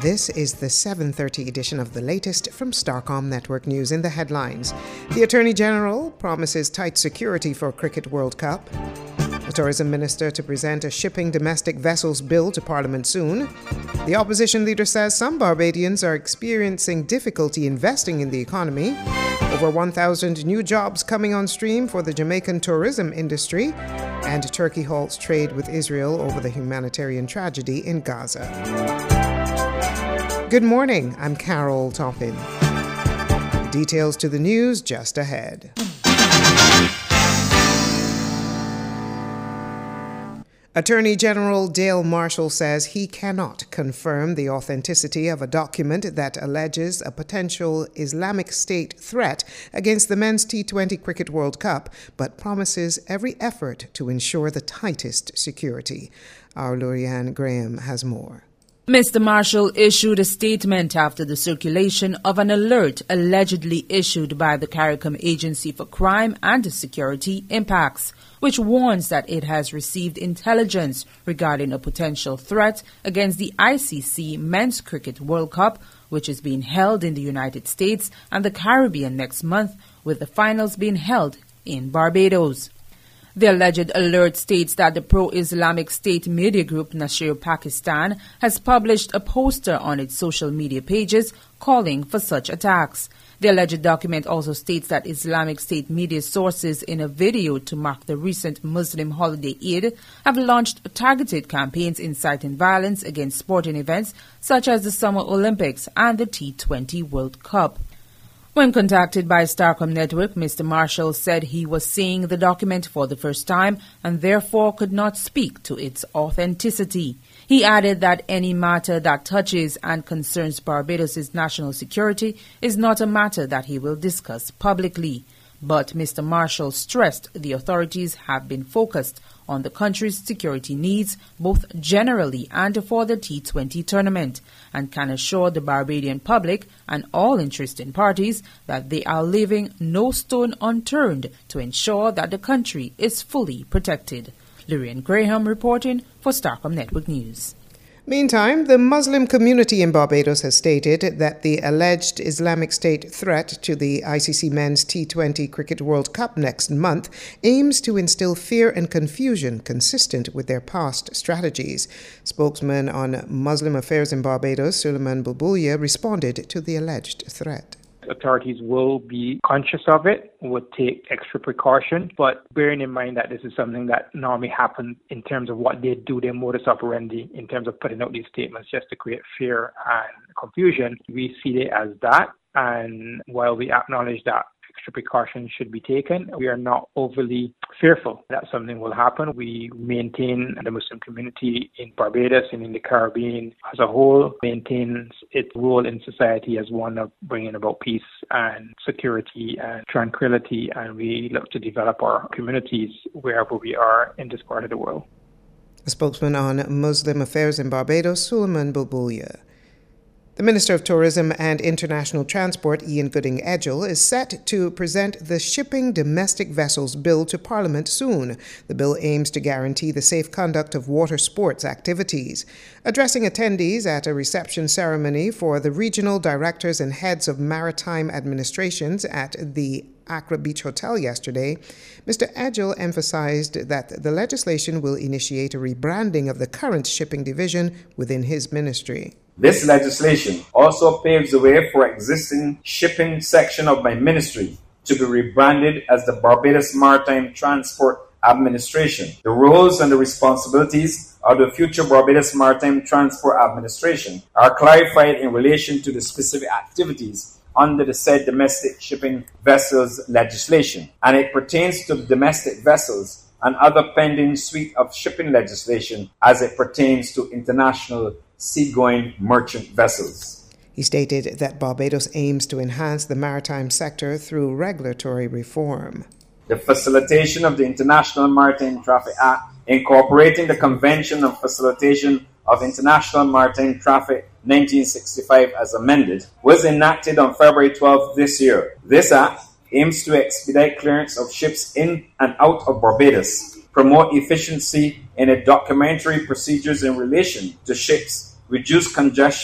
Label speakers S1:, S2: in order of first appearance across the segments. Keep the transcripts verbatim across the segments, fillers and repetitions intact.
S1: This is the seven thirty edition of the latest from Starcom Network News. In the headlines, the Attorney General promises tight security for Cricket World Cup. A tourism minister to present a shipping domestic vessels bill to Parliament soon. The opposition leader says some Barbadians are experiencing difficulty investing in the economy. Over one thousand new jobs coming on stream for the Jamaican tourism industry. And Turkey halts trade with Israel over the humanitarian tragedy in Gaza. Good morning, I'm Carol Toppin. Details to the news just ahead. Attorney General Dale Marshall says he cannot confirm the authenticity of a document that alleges a potential Islamic State threat against the men's T twenty Cricket World Cup, but promises every effort to ensure the tightest security. Our Lurianne Graham has more.
S2: Mister Marshall issued a statement after the circulation of an alert allegedly issued by the CARICOM Agency for Crime and Security Impacts, which warns that it has received intelligence regarding a potential threat against the I C C Men's Cricket World Cup, which is being held in the United States and the Caribbean next month, with the finals being held in Barbados. The alleged alert states that the pro-Islamic State media group Nasheer Pakistan has published a poster on its social media pages calling for such attacks. The alleged document also states that Islamic State media sources in a video to mark the recent Muslim holiday Eid have launched targeted campaigns inciting violence against sporting events such as the Summer Olympics and the T twenty World Cup. When contacted by Starcom Network, Mister Marshall said he was seeing the document for the first time and therefore could not speak to its authenticity. He added that any matter that touches and concerns Barbados' national security is not a matter that he will discuss publicly. But Mister Marshall stressed the authorities have been focused on the country's security needs, both generally and for the T twenty tournament, and can assure the Barbadian public and all interested parties that they are leaving no stone unturned to ensure that the country is fully protected. Lurianne Graham reporting for Starcom Network News.
S1: Meantime, the Muslim community in Barbados has stated that the alleged Islamic State threat to the I C C Men's T twenty Cricket World Cup next month aims to instill fear and confusion consistent with their past strategies. Spokesman on Muslim affairs in Barbados, Suleiman Bulbulya, responded to the alleged threat.
S3: Authorities will be conscious of it, will take extra precaution, but bearing in mind that this is something that normally happens in terms of what they do, their modus operandi, in terms of putting out these statements just to create fear and confusion. We see it as that, and while we acknowledge that extra precautions should be taken, we are not overly fearful that something will happen. We maintain the Muslim community in Barbados and in the Caribbean as a whole maintains its role in society as one of bringing about peace and security and tranquility, and we look to develop our communities wherever we are in this part of the world.
S1: A spokesman on Muslim affairs in Barbados, Suleiman Bulbulya. The Minister of Tourism and International Transport, Ian Gooding-Edgell, is set to present the Shipping Domestic Vessels Bill to Parliament soon. The bill aims to guarantee the safe conduct of water sports activities. Addressing attendees at a reception ceremony for the regional directors and heads of maritime administrations at the Accra Beach Hotel yesterday, Mister Edgell emphasized that the legislation will initiate a rebranding of the current shipping division within his ministry.
S4: This legislation also paves the way for existing shipping section of my ministry to be rebranded as the Barbados Maritime Transport Administration. The roles and the responsibilities of the future Barbados Maritime Transport Administration are clarified in relation to the specific activities under the said domestic shipping vessels legislation, and it pertains to the domestic vessels and other pending suite of shipping legislation as it pertains to international seagoing merchant vessels.
S1: He stated that Barbados aims to enhance the maritime sector through regulatory reform.
S4: The facilitation of the International Maritime Traffic Act, incorporating the Convention on Facilitation of International Maritime Traffic nineteen sixty-five as amended, was enacted on February twelfth this year. This act aims to expedite clearance of ships in and out of Barbados, promote efficiency in the documentary procedures in relation to ships, reduce congestion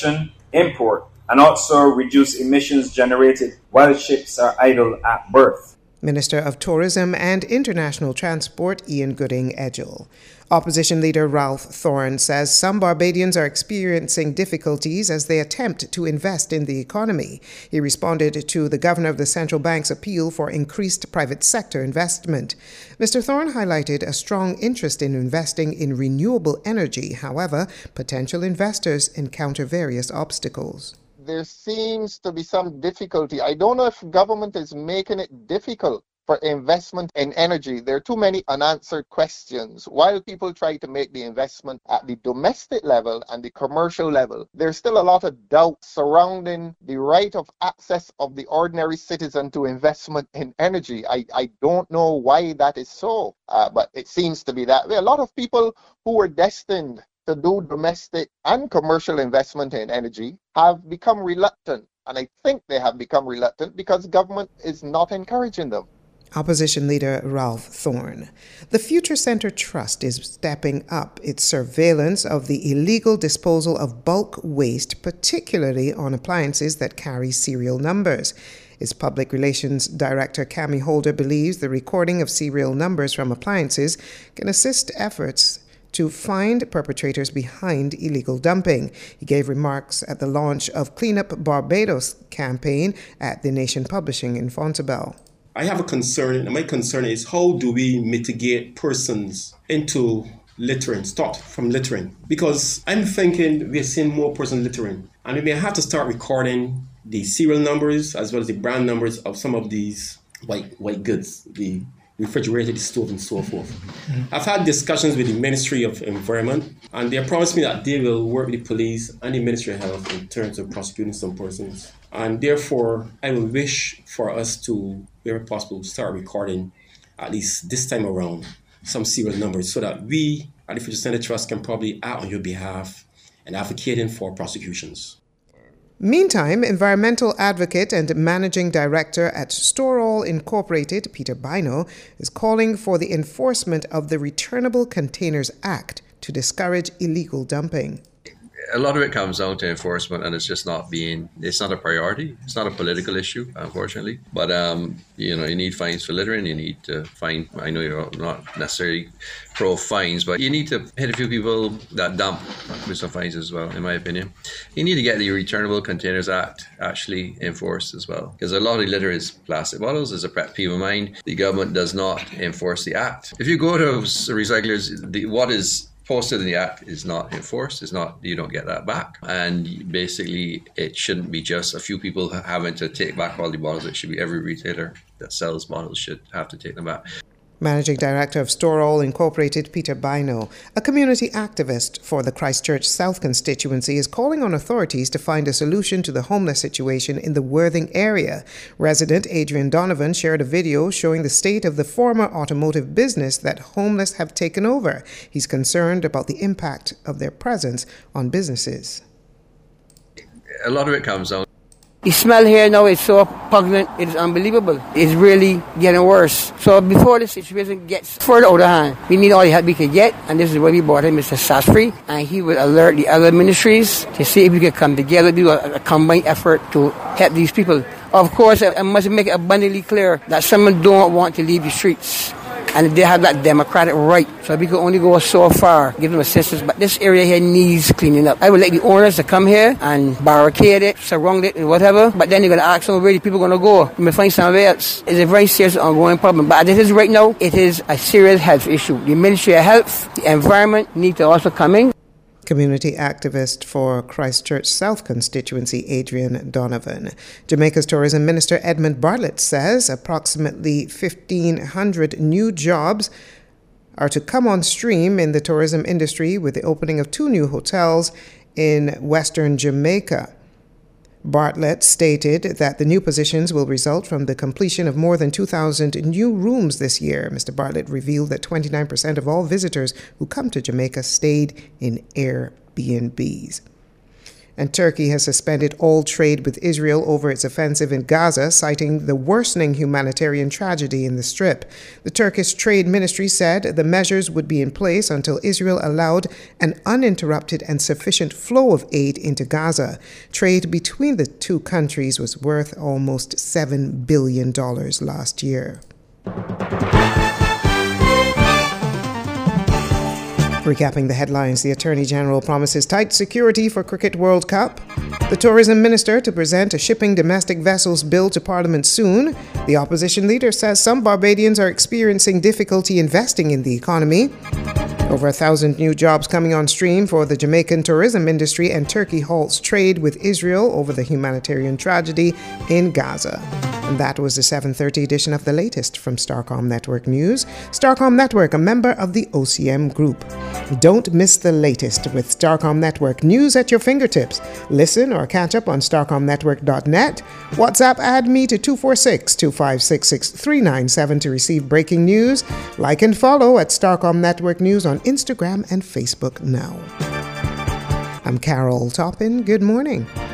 S4: import, and also reduce emissions generated while ships are idle at berth.
S1: Minister of Tourism and International Transport Ian Gooding Edgell. Opposition leader Ralph Thorne says some Barbadians are experiencing difficulties as they attempt to invest in the economy. He responded to the governor of the central bank's appeal for increased private sector investment. Mister Thorne highlighted a strong interest in investing in renewable energy. However, potential investors encounter various obstacles.
S5: There seems to be some difficulty. I don't know if government is making it difficult for investment in energy. There are too many unanswered questions. While people try to make the investment at the domestic level and the commercial level, there's still a lot of doubt surrounding the right of access of the ordinary citizen to investment in energy. I, I don't know why that is so, uh, but it seems to be that way. A lot of people who were destined to do domestic and commercial investment in energy have become reluctant. And I think they have become reluctant because government is not encouraging them.
S1: Opposition leader Ralph Thorne. The Future Center Trust is stepping up its surveillance of the illegal disposal of bulk waste, particularly on appliances that carry serial numbers. Its public relations director, Cami Holder, believes the recording of serial numbers from appliances can assist efforts to find perpetrators behind illegal dumping. He gave remarks at the launch of Clean Up Barbados campaign at The Nation Publishing in Fontebelle.
S6: I have a concern, and my concern is how do we mitigate persons into littering, stop from littering? Because I'm thinking we're seeing more persons littering, and we may have to start recording the serial numbers as well as the brand numbers of some of these white white goods, the refrigerated stove and so forth. Mm-hmm. I've had discussions with the Ministry of Environment, and they promised me that they will work with the police and the Ministry of Health in terms of prosecuting some persons. And therefore, I will wish for us to, where possible, start recording, at least this time around, some serial numbers so that we at the Future Center Trust can probably act on your behalf and advocating for prosecutions.
S1: Meantime, environmental advocate and managing director at Storall Incorporated, Peter Bino, is calling for the enforcement of the Returnable Containers Act to discourage illegal dumping.
S7: A lot of it comes down to enforcement, and it's just not being, it's not a priority. It's not a political issue, unfortunately. But, um, you know, you need fines for littering. You need to fine, I know you're not necessarily pro fines, but you need to hit a few people that dump with some fines as well, in my opinion. You need to get the Returnable Containers Act actually enforced as well, because a lot of the litter is plastic bottles. Is a pet peeve of mine. The government does not enforce the act. If you go to recyclers, the, what is posted in the act is not enforced. It's not, you don't get that back. And basically, it shouldn't be just a few people having to take back all the bottles. It should be every retailer that sells bottles should have to take them back.
S1: Managing Director of Storall Incorporated, Peter Bino, a community activist for the Christchurch South constituency, is calling on authorities to find a solution to the homeless situation in the Worthing area. Resident Adrian Donovan shared a video showing the state of the former automotive business that homeless have taken over. He's concerned about the impact of their presence on businesses.
S7: A lot of it comes down.
S8: The smell here now is so pungent, it is unbelievable. It's really getting worse. So before the situation gets further out of hand, we need all the help we can get, and this is why we brought in Mister Sasfree, and he will alert the other ministries to see if we can come together, do a, a combined effort to help these people. Of course, I must make it abundantly clear that someone don't want to leave the streets, and they have that democratic right. So we can only go so far, give them assistance. But this area here needs cleaning up. I would like the owners to come here and barricade it, surround it, and whatever. But then you're going to ask them where the people are going to go. You may find somewhere else. It's a very serious ongoing problem. But as it is right now, it is a serious health issue. The Ministry of Health, the environment need to also come in.
S1: Community activist for Christchurch South constituency, Adrian Donovan. Jamaica's Tourism Minister Edmund Bartlett says approximately fifteen hundred new jobs are to come on stream in the tourism industry with the opening of two new hotels in Western Jamaica. Bartlett stated that the new positions will result from the completion of more than two thousand new rooms this year. Mister Bartlett revealed that twenty-nine percent of all visitors who come to Jamaica stayed in Airbnbs. and Turkey has suspended all trade with Israel over its offensive in Gaza, citing the worsening humanitarian tragedy in the Strip. The Turkish Trade Ministry said the measures would be in place until Israel allowed an uninterrupted and sufficient flow of aid into Gaza. Trade between the two countries was worth almost seven billion dollars last year. Recapping the headlines, the Attorney General promises tight security for Cricket World Cup. The Tourism Minister to present a shipping domestic vessels bill to Parliament soon. The opposition leader says some Barbadians are experiencing difficulty investing in the economy. Over a thousand new jobs coming on stream for the Jamaican tourism industry, and Turkey halts trade with Israel over the humanitarian tragedy in Gaza. And that was the seven thirty edition of The Latest from Starcom Network News. Starcom Network, a member of the O C M Group. Don't miss the latest with Starcom Network news at your fingertips. Listen or catch up on starcom network dot net. WhatsApp add me to two four six, two five six, six three nine seven to receive breaking news. Like and follow at Starcom Network News on Instagram and Facebook now. I'm Carol Toppin. Good morning.